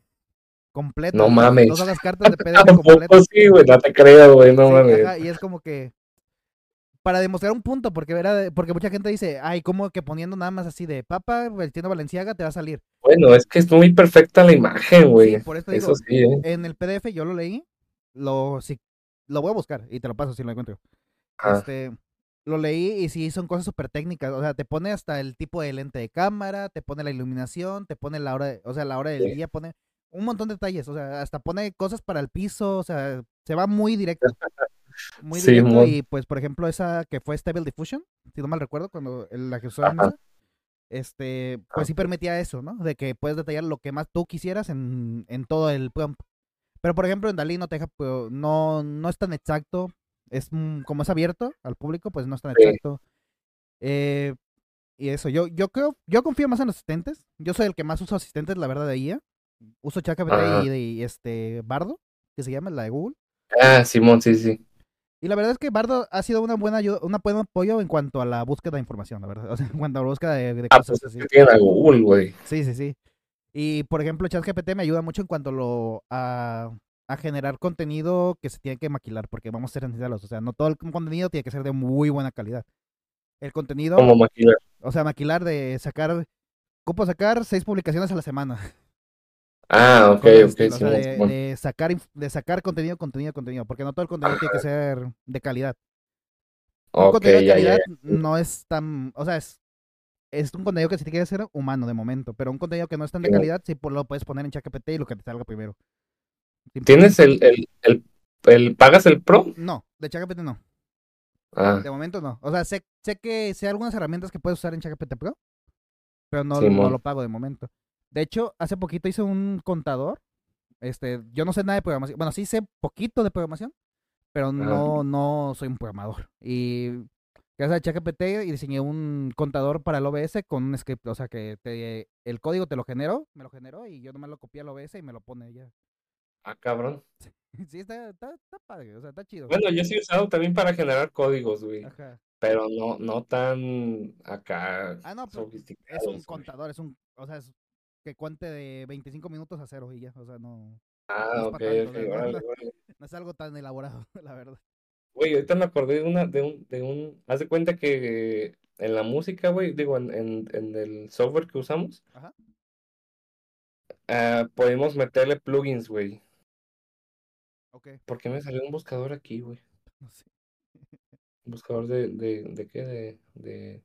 No completas, dos, dos mames. hojas cartas de ¿A P D F poco completas. sí, güey? No te creo, güey, no Sí, mames. ajá, y es como que para demostrar un punto, porque era, porque mucha gente dice, ay, como que poniendo nada más así de papa, vestiendo Valenciaga, te va a salir. Bueno, es que es muy perfecta la imagen, Sí, güey. por esto Eso digo, sí, ¿eh? en el P D F yo lo leí, lo, sí, lo voy a buscar y te lo paso si lo encuentro. Ajá. Este, lo leí y sí, son cosas súper técnicas, o sea, te pone hasta el tipo de lente de cámara, te pone la iluminación, te pone la hora, de- o sea, la hora del Sí. día, pone un montón de detalles, o sea, hasta pone cosas para el piso, o sea, se va muy directo, muy directo Simón. y pues, por ejemplo, esa que fue Stable Diffusion, si no mal recuerdo, cuando el- la que usó en Ajá. esa, este, pues sí Ajá. permitía eso, ¿no? De que puedes detallar lo que más tú quisieras en, en todo el prompt. Pero por ejemplo en Dalí no te deja, pues, no, no es tan exacto. Es mm, como es abierto al público, pues no es tan Sí. exacto. Eh, y eso, yo, yo creo, yo confío más en los asistentes. Yo soy el que más uso asistentes, la verdad, de I A. Uso ChatGPT Ajá. y, y este Bardo, que se llama la de Google. Ah, Simón, sí, sí. Y la verdad es que Bardo ha sido una buena ayuda, un buen apoyo en cuanto a la búsqueda de información, la verdad. O sea, en cuanto a la búsqueda de, de Ah, pues cosas es que así. tienen a Google, güey. Sí, sí, sí. Y por ejemplo, ChatGPT me ayuda mucho en cuanto a lo a, a generar contenido que se tiene que maquilar, porque vamos a ser sinceros, o sea, no todo el contenido tiene que ser de muy buena calidad. El contenido, Como maquilar. o sea, maquilar de sacar, ocupo sacar seis publicaciones a la semana, Ah, ok, cosas de ok, estilo, o sea, Simón, de, Simón. de sacar inf- de sacar contenido, contenido, contenido, porque no todo el contenido tiene que Ajá. ser de calidad. Un Ok, contenido de ya, ya, calidad ya. no es tan, o sea, es, es un contenido que sí tiene que ser humano de momento, pero un contenido que no es tan de Simón. calidad, sí pues, lo puedes poner en ChatGPT y lo que te salga primero, ¿Tienes simplemente. el, el, el, el, pagas el Pro? No, de ChatGPT no. Ah, De momento no. O sea, sé, sé que sé algunas herramientas que puedes usar en ChatGPT Pro, pero no, no lo Simón. pago de momento. De hecho, hace poquito hice un contador. Este, yo no sé nada de programación. Bueno, sí sé poquito de programación, pero Ajá. no, no soy un programador. Y gracias a ChatGPT y diseñé un contador para el O B S con un script. O sea, que te, el código te lo generó, me lo generó y yo nomás lo copié al O B S y me lo pone ya. Ah, cabrón. Sí, está, está, está padre, o sea, está chido. Bueno, yo sí he usado también para generar códigos, güey. Ajá. Pero no, no tan acá Ah, no, pues es un sofisticados, güey. contador, es un, o sea, es que cuente de veinticinco minutos a cero y ya, o sea, no, no Ah, es ok, para tanto, o ok, sea, no, órale, no, órale. no es algo tan elaborado, la verdad. Güey, ahorita me acordé de una, de un, de un, haz de cuenta que en la música, güey, digo, en, en, en el software que usamos, Ajá, ah, podemos meterle plugins, güey. ok, ¿Por qué me salió un buscador aquí, güey? no sé. Un buscador de, de, ¿de qué? De, de,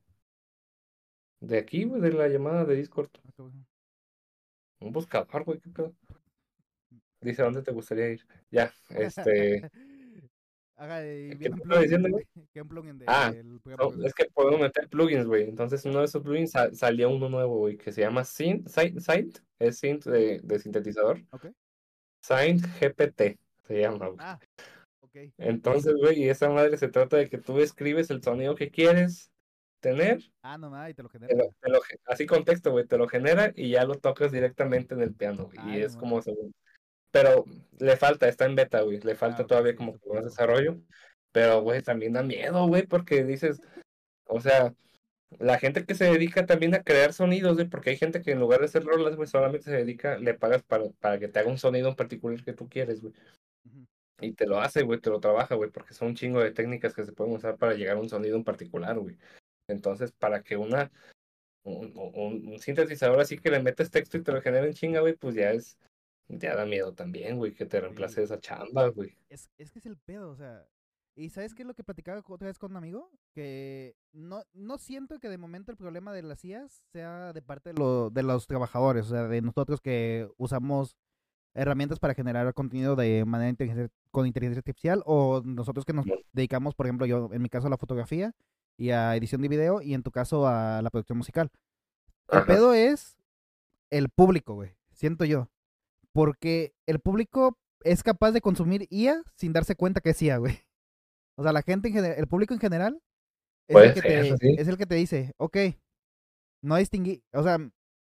de aquí, güey, de la llamada de Discord. Ah, qué bueno. Un buscador, güey, qué pedo. Dice, ¿a dónde te gustaría ir? Ya, este, Haga y ¿qué viene te un estaba plugin, diciendo, güey? que un plugin Ah, del programa no, que usas. es que podemos meter plugins, güey. Entonces, uno de esos plugins sa- salió uno nuevo, güey, que se llama Synth, Synth, Synth, es Synth de, de sintetizador. Ok. Synth G P T se llama, güey. Ah, ok. Entonces, güey, y esa madre se trata de que tú escribes el sonido que quieres tener, Ah, no mames, y te lo te genera. lo- te lo ge- así con texto, güey, te lo genera y ya lo tocas directamente en el piano, güey. Y Ay, no es mames. como según. Pero le falta, está en beta, güey. Le Ah, falta ok, todavía sí, como que más supongo. desarrollo. Pero, güey, también da miedo, güey, porque dices, o sea, la gente que se dedica también a crear sonidos, güey, porque hay gente que en lugar de hacer rolas, güey, solamente se dedica, le pagas para, para que te haga un sonido en particular que tú quieres, güey. Ujú. Y te lo hace, güey, te lo trabaja, güey, porque son un chingo de técnicas que se pueden usar para llegar a un sonido en particular, güey. Entonces, para que una, un, un, un sintetizador así que le metes texto y te lo genera en chinga, güey, pues ya es, ya da miedo también, güey, que te Sí. reemplace esa chamba, güey. Es, es que es el pedo, o sea. ¿Y sabes qué es lo que platicaba otra vez con un amigo? Que no, no siento que de momento el problema de las I As sea de parte de, lo, de los trabajadores, o sea, de nosotros que usamos herramientas para generar contenido de manera inteligencia- con inteligencia artificial, o nosotros que nos dedicamos, por ejemplo, yo en mi caso a la fotografía y a edición de video, y en tu caso a la producción musical. El Ajá. pedo es el público, güey, siento yo. Porque el público es capaz de consumir I A sin darse cuenta que es I A, güey. O sea, la gente en general, el público en general es el Puede que ser, te, sí. es el que te dice, ok, no distinguí, o sea,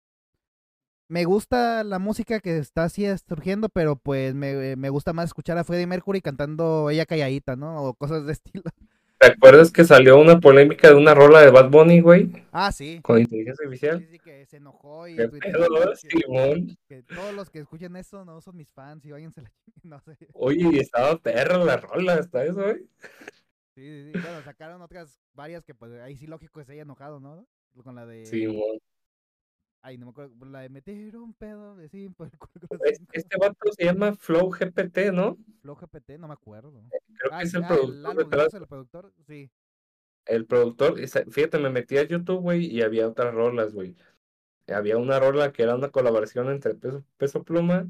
me gusta la música que está así surgiendo, pero pues me, me gusta más escuchar a Freddie Mercury cantando ella calladita, ¿no? O cosas de estilo. ¿Te acuerdas que salió una polémica de una rola de Bad Bunny, güey? Ah, sí. Con inteligencia Sí, artificial. sí, que se enojó y ¿Qué tuiteó pedo, que, que, Simón? que todos los que escuchen eso no son mis fans y váyanse la chingada, no sé. Oye, y estaba perra la rola, hasta eso, güey. Sí, sí, sí. Bueno, sacaron otras varias que pues ahí sí lógico que se haya enojado, ¿no? Con la de... Simón. Ay, no me acuerdo. La de meter un pedo de cinco por el culo con Es- cinco. Este vato se llama Flow G P T, ¿no? Flow G P T, no me acuerdo. Creo Ah, que es el, el ah, el productor álbum, detrás. dices el productor. Sí. El productor, esa- fíjate, me metí a YouTube, güey, y había otras rolas, güey. Había una rola que era una colaboración entre Peso, Peso Pluma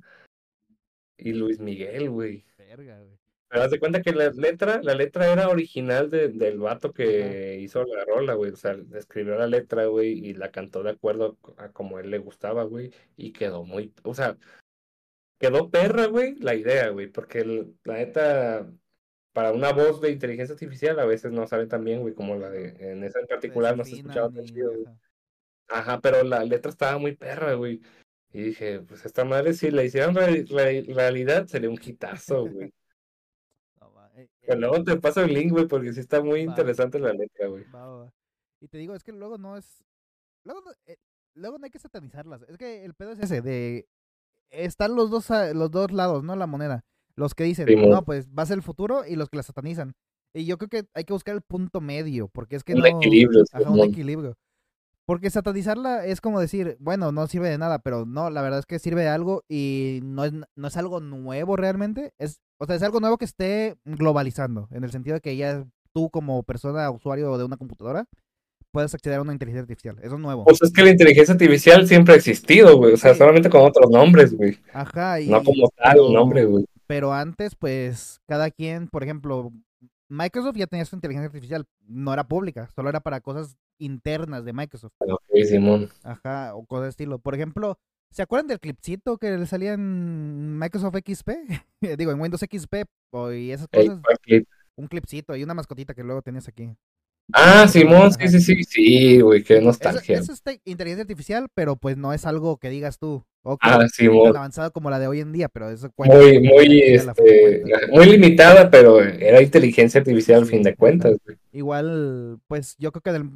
y Luis Miguel, güey. Verga, güey. Pero haz de cuenta que la letra, la letra era original de- del vato Ajá. que hizo la rola, güey. O sea, escribió la letra, güey, y la cantó de acuerdo a como a él le gustaba, güey. Y quedó muy, o sea, quedó perra, güey, la idea, güey. Porque el- la neta, para una voz de inteligencia artificial a veces no sale tan bien, güey, como Sí, la de, no. en esa en Se particular no se escuchaba desafinan tan y. chido, güey. Ajá. Ajá, pero la letra estaba muy perra, güey. Y dije, pues esta madre, si la hicieran reali- reali- realidad, sería un hitazo, güey. No, va, eh, Pero eh, luego te paso el link, güey, porque sí está muy va, interesante la letra, güey. va, va, va. Y te digo, es que luego no es. Luego no, eh, luego no hay que satanizarlas. Es que el pedo es ese, de. Están los dos, a- los dos lados, ¿no? La moneda. Los que dicen, Simón, no, pues va a ser el futuro y los que la satanizan. Y yo creo que hay que buscar el punto medio, porque es que un no. equilibrio, Ajá, un Simón. equilibrio. Porque satanizarla es como decir, bueno, no sirve de nada, pero no, la verdad es que sirve de algo y no es, no es algo nuevo realmente. Es, o sea, es algo nuevo que esté globalizando, en el sentido de que ya tú como persona usuario de una computadora puedes acceder a una inteligencia artificial. Eso es nuevo. Pues es que la inteligencia artificial siempre ha existido, güey. O sea, Sí, solamente con otros nombres, güey. ajá, No y como tal el nombre, pero güey. pero antes pues cada quien, por ejemplo, Microsoft ya tenía su inteligencia artificial, no era pública, solo era para cosas internas de Microsoft. Ok, Simón. Ajá, o cosas de estilo. Por ejemplo, ¿se acuerdan del clipcito que le salía en Microsoft X P? Digo, en Windows X P o- y esas Ey, cosas. ¿cuál clip? Un clipcito y una mascotita que luego tenías aquí. Ah, De colores, Simón, sí, ajá. sí, sí. Sí, güey, qué Eso, nostalgia. eso es te- inteligencia artificial, pero pues no es algo que digas tú, ok, Ah, tan Simón. avanzado como la de hoy en día, pero eso cuenta, Muy, porque ella, muy, ella la fe- este, cuenta. muy limitada, pero era inteligencia artificial al fin Sí, de ajá. cuentas, güey. Igual, pues yo creo que del,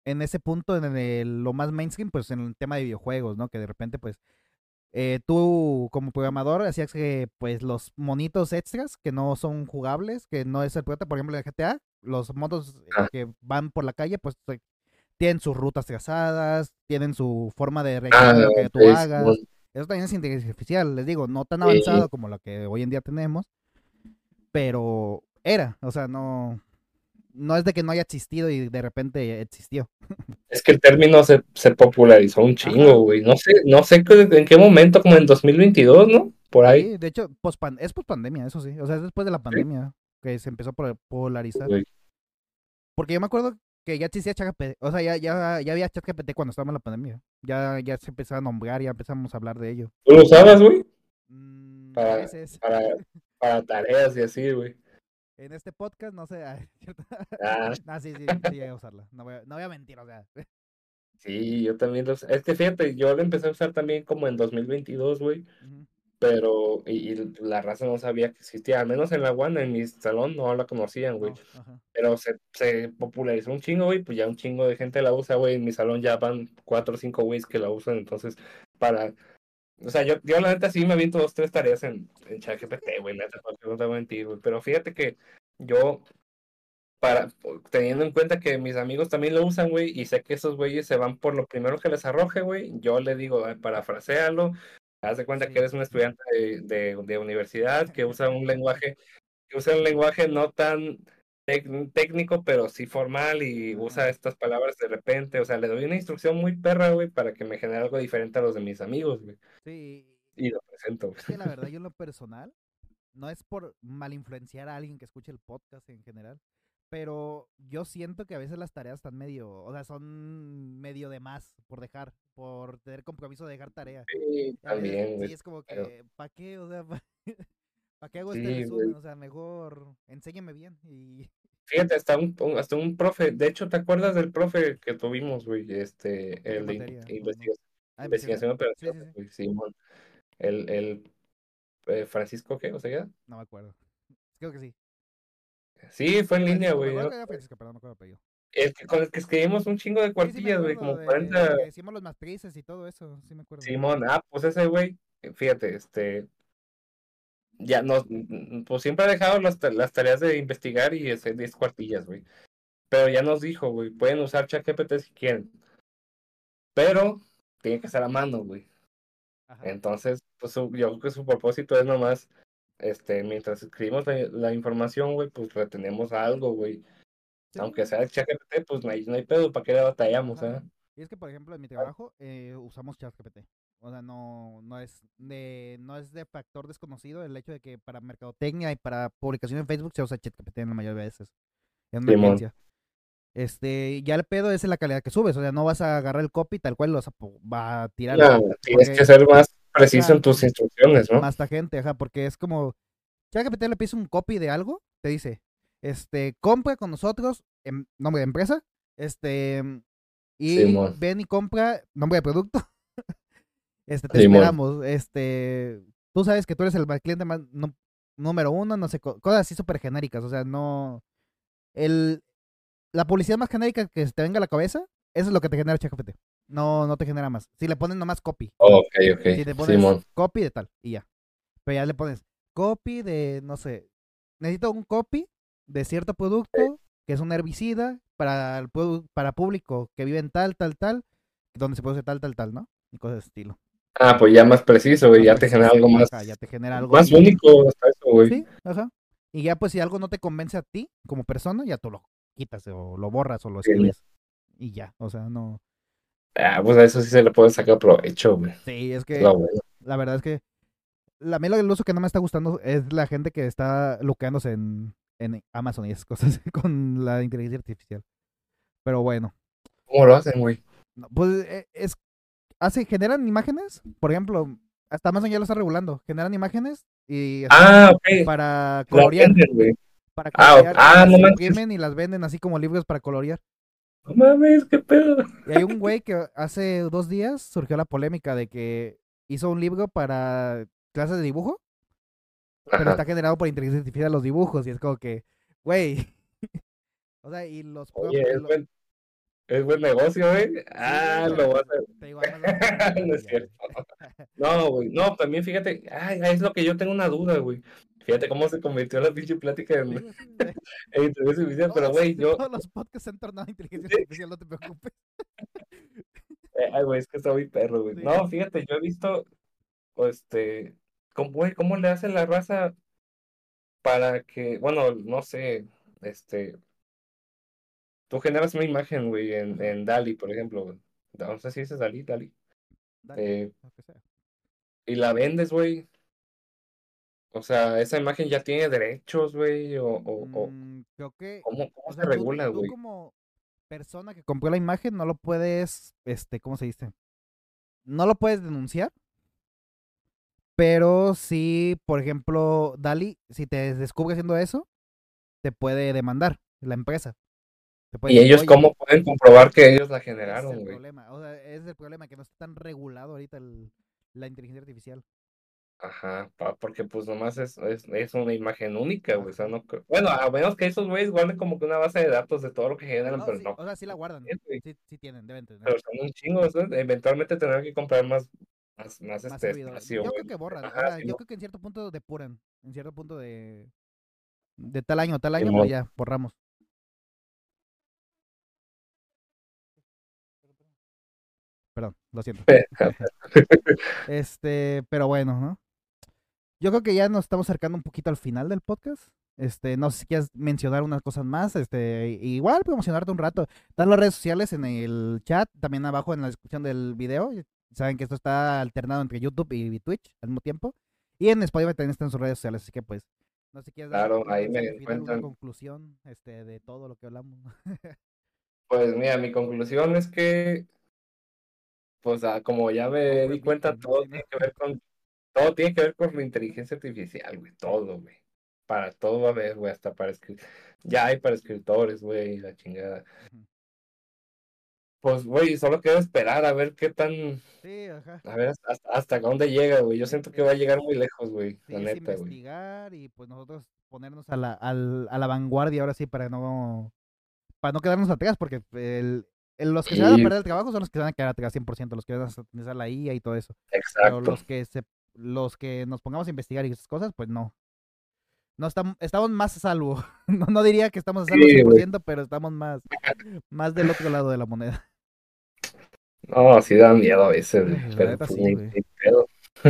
en ese punto, en el- lo más mainstream, pues en el tema de videojuegos, ¿no? Que de repente, pues, eh, tú como programador hacías que, pues, los monitos extras que no son jugables, que no es el prota, por ejemplo, en el G T A, los motos eh, Ah, que van por la calle, pues, te- tienen sus rutas trazadas, tienen su forma de ah, reaccionar a lo que tú ok, Simón. hagas. Eso también es inteligencia artificial, les digo, no tan Sí. avanzado como lo que hoy en día tenemos, pero era, o sea, no, no es de que no haya existido y de repente existió. Es que el término se, se popularizó un Ajá, chingo, güey. No sé, no sé qué- en qué momento, como en dos mil veintidós, ¿no? Por ahí. sí, de hecho, pospan es post pandemia, eso sí, o sea, es después de la Sí, pandemia que se empezó a pol- polarizar. güey. Porque yo me acuerdo que ya existía ChatGPT, o sea, ya, ya, ya había ChatGPT cuando estábamos en la pandemia. Ya, ya se empezaba a nombrar, ya empezamos a hablar de ello. ¿Tú lo usabas, güey? Mm, a Para, veces. para, para tareas y así, güey. En este podcast, no sé, ah, ¿cierto? Ah, No, sí, sí, sí llegué a usarla. No voy a, no voy a mentir, o sea. sí, yo también los... Es que fíjate, yo lo empecé a usar también como en dos mil veintidós, güey. Ujú. Pero, y, y la raza no sabía que existía. Al menos en la UAN, en mi salón, no la conocían, güey. No, ajá. Pero se, se popularizó un chingo, güey, pues ya un chingo de gente la usa, güey. En mi salón ya van cuatro o cinco güeyes que la usan, entonces, para... O sea, yo, yo la neta sí me aviento dos, tres tareas en, en ChatGPT, güey, neta, porque no te voy a mentir, güey. Pero fíjate que yo, para, teniendo en cuenta que mis amigos también lo usan, güey, y sé que esos güeyes se van por lo primero que les arroje, güey, yo le digo, "Ay, parafrasealo, haz de cuenta que Sí. eres un estudiante de, de, de universidad que usa un lenguaje que usa un lenguaje no tan tec- técnico, pero sí formal y usa Ajá. estas palabras de repente. O sea, le doy una instrucción muy perra, güey, para que me genere algo diferente a los de mis amigos, güey. Sí, Y lo presento, güey. es que la verdad, yo en lo personal, no es por mal influenciar a alguien que escuche el podcast en general, pero yo siento que a veces las tareas están medio, o sea, son medio de más por dejar, por tener compromiso de dejar tarea. Sí, Y a veces también, sí güey. es como Pero, que, ¿para qué? O sea, ¿para qué hago este sí, resumen? güey. O sea, mejor enséñeme bien y... Fíjate, hasta un, un- hasta un profe, de hecho, ¿te acuerdas del profe que tuvimos, güey? Este, ¿De qué el de in- materia? No, no. investigación, Ah, ¿investigación? investigación Sí, operativa, sí, sí. güey, Simón. El, el eh, Francisco, ¿qué? O sea, No me acuerdo. Creo que sí. sí, fue Sí, en línea, Francisco, me güey. acuerdo ¿No? que era Francisco, pero no me acuerdo el apellido. El que, con el que escribimos un chingo de Sí, sí me cuartillas, güey, acuerdo como de, cuarenta. de que decíamos los matrices y todo eso, sí me acuerdo. Simón, ah, pues ese güey, fíjate, este, ya nos, mm, pues siempre ha dejado las, ta- las tareas de investigar y hacer diez cuartillas, güey. Pero ya nos dijo, güey, pueden usar ChatGPT si quieren, pero tiene que ser a mano, güey. Ajá. Entonces, pues su- yo creo que su propósito es nomás, este, mientras escribimos la, la información, güey, pues retenemos algo, güey. Aunque Sí, sea el ChatGPT, pues no hay, no hay pedo, ¿para qué le batallamos, ajá. eh? Y es que, por ejemplo, en mi trabajo eh, usamos ChatGPT. O sea, no, no es de, no es de factor desconocido el hecho de que para mercadotecnia y para publicación en Facebook se usa ChatGPT en la mayoría de veces. En una Simón. agencia. Este, ya el pedo es en la calidad que subes. O sea, no vas a agarrar el copy tal cual lo vas a, po- va a tirar No, así. tienes que Porque, ser más preciso en ajá, tus instrucciones, ¿no? más gente, ajá, porque es como, ChatGPT le pides un copy de algo, te dice, este, compra con nosotros, en nombre de empresa, este, y Simón, ven y compra nombre de producto, este, te Simón. esperamos, este, tú sabes que tú eres el cliente más, no- número uno, no sé, co- cosas así súper genéricas, o sea, no, el, la publicidad más genérica que se te venga a la cabeza, eso es lo que te genera ChatGPT, no, no te genera más, si le pones nomás copy, Ok, ok, si te pones Simón. copy de tal, y ya, pero ya le pones copy de, no sé, necesito un copy de cierto producto que es un herbicida para el produ- para público que vive en tal, tal, tal, donde se produce tal, tal, tal, ¿no? Y cosas de estilo. Ah, pues ya más preciso, güey, Más ya te genera preciso, algo más, ajá, ya te genera algo más bien. único hasta eso, güey. Sí, ajá. Y ya pues si algo no te convence a ti como persona, ya tú lo quitas o lo borras o lo Simón. escribes y ya, o sea, no. Ah, pues a eso sí se le puede sacar provecho, güey. Sí, es Es que lo bueno. la verdad es que la, a mí lo el uso que no me está gustando es la gente que está luqueándose en, en Amazon y esas cosas con la inteligencia artificial. Pero bueno, ¿Cómo lo hacen, güey? no, pues eh, es hace generan imágenes, por ejemplo, hasta Amazon ya lo está regulando, generan imágenes y así Ah, ok. para La colorear, venden, güey. para Ah, ok. colorear y Ah, las no manches. imprimen y las venden así como libros para colorear. No mames, qué pedo. Y hay un güey que hace dos días surgió la polémica de que hizo un libro para clases de dibujo, pero Ajá. está generado por inteligencia artificial los dibujos y es como que, güey, o sea, y los Oye, prop- y es lo- buen, Es buen negocio, güey. Sí, güey, Ah, pero lo voy a pues, hacer. te digo, Amazon está muy No grande es ya, güey. cierto. No, güey. No, también fíjate. Ay, es lo que yo tengo una duda, güey. Fíjate cómo se convirtió la pinche plática Sí, en, güey, sí, güey. en inteligencia artificial. Pero, Todos, güey, yo. todos los podcasts se han tornado en inteligencia Sí, artificial, no te preocupes. eh, ay, güey, es que está muy perro, güey. Sí. No, fíjate, yo he visto, o este. ¿Cómo, güey, cómo le hace la raza para que. Bueno, no sé. Este. Tú generas una imagen, güey, en, Ujú. en DALI, por ejemplo, güey. No sé si dices DALI, DALI. Dale, Eh, lo que sea. y la vendes, güey. O sea, esa imagen ya tiene derechos, güey, o, o, o Mm, creo que, ¿cómo, cómo o se sea, tú, regula, tú güey? como persona que compró la imagen no lo puedes, este, ¿cómo se dice? No lo puedes denunciar, pero sí, por ejemplo, Dali, si te descubre haciendo eso, te puede demandar la empresa. Te puede ¿Y decir, ellos oye, cómo pueden comprobar que ellos la ese es generaron, el güey? problema. O sea, ese es el problema, que no está tan regulado ahorita el- la inteligencia artificial. Ajá, pa- porque pues nomás es, es, es una imagen única, güey. O sea, Ajá. no creo- Bueno, a menos que esos güeyes guarden como que una base de datos de todo lo que generan, No, pero sí, no. o sea, sí la guardan. Es, güey. Sí, sí tienen, deben tener. Pero son un chingo, o sea, eventualmente tendrán que comprar más, más, más Más este servidores. espacio, Yo creo güey. que borran. O Ajá, sea, sí, yo no. creo que en cierto punto depuran. En cierto punto de, de tal año, tal año, pues Simón. ya, borramos. Perdón, lo siento. Este, pero bueno, ¿no? Yo creo que ya nos estamos acercando un poquito al final del podcast. Este, no sé si quieres mencionar unas cosas más. Este, igual promocionarte un rato. Están las redes sociales en el chat, también abajo en la descripción del video. Saben que esto está alternado entre YouTube y Twitch al mismo tiempo. Y en Spotify también están sus redes sociales, así que pues, no sé si quieres dar Claro, un ahí me mensaje final, una encuentran. conclusión, este, de todo lo que hablamos. Pues mira, mi conclusión es que, pues ah, como ya me Compren di cuenta, Bitcoin, todo así, ¿no? tiene que ver con, todo tiene que ver con la inteligencia artificial, güey, Sí. todo, güey. Para todo va a haber, güey, hasta para escribir. Ya hay para escritores, güey, la chingada. Ujú. Pues, güey, solo queda esperar a ver qué tan, Sí, ajá. a ver hasta, hasta dónde llega, güey. Yo Es, siento que va a es, llegar muy lejos, güey, sí, la es neta, güey. investigar y pues nosotros ponernos a la, al- a la vanguardia ahora sí para no, para no quedarnos atrás, porque el, el- los que se van a Y, perder el trabajo son los que se van a quedar atrás cien por ciento, los que van a utilizar la I A y todo eso. Pero exacto. los que se, los que nos pongamos a investigar y esas cosas, pues no. No estamos, estamos más a salvo. No, no diría que estamos a salvo Sí, güey. cien por ciento, pero estamos más, más del otro lado de la moneda. No, sí da miedo a veces, güey, Ay, la pero neta pues sí, ni güey. ni pedo.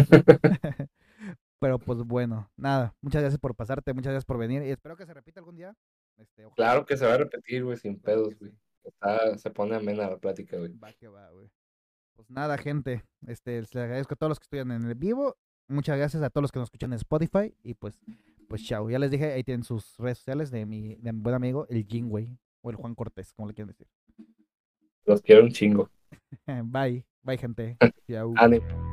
Pero pues bueno, nada. Muchas gracias por pasarte, muchas gracias por venir y espero que se repita algún día. Este, ojalá. Claro que se va a repetir, güey, sin Claro que pedos, sí. güey. Está, se pone amena la plática, güey. Va que va, güey. Pues nada, gente. Este, les agradezco a todos los que estuvieron en el vivo. Muchas gracias a todos los que nos escuchan en Spotify. Y pues, pues chao. Ya les dije, ahí tienen sus redes sociales de mi, de mi buen amigo, el Jingwei. O el Juan Cortés, como le quieren decir. Los quiero un chingo. Bye. Bye, gente. Chao. Ánimo.